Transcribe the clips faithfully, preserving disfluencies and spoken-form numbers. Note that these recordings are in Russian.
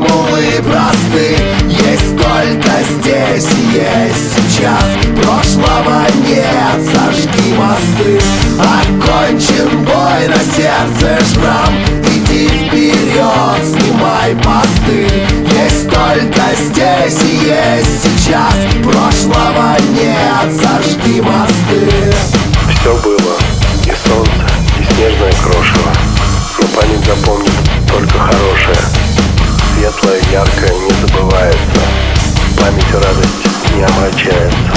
формулы просты. Есть только здесь и есть сейчас. Прошлого нет, сожги мосты. Окончен бой, на сердце шрам. Иди вперед, снимай посты. Есть только здесь и есть сейчас. Прошлого нет, сожги мосты. Все было, и солнце, и снежное крошево, но память запомнит только хорошее. Светлое, яркое не забывается, память и радость не омрачается.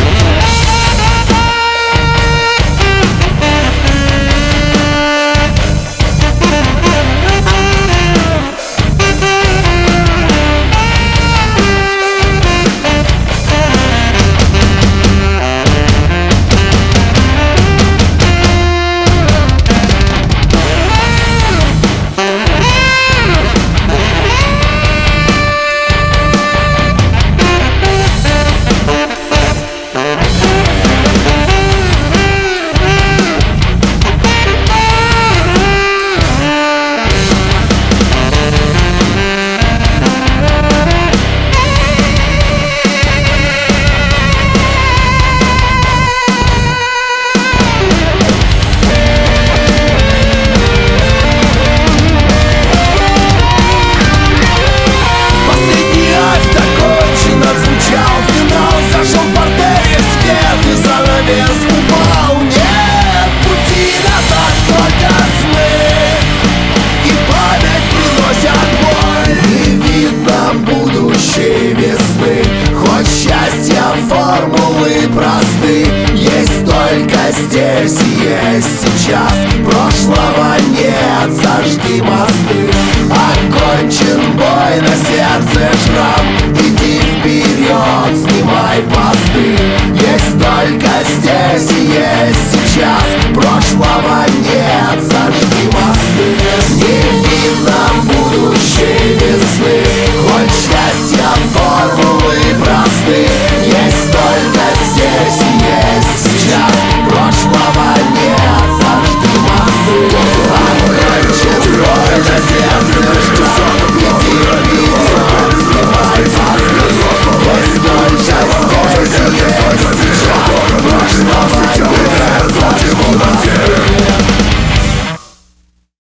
Формулы просты. Есть только здесь и есть сейчас. Прошлого нет, сожги мосты. Окончен бой, на сердце шрам. Иди вперед, снимай посты. Есть только здесь и есть сейчас. Прошлого нет.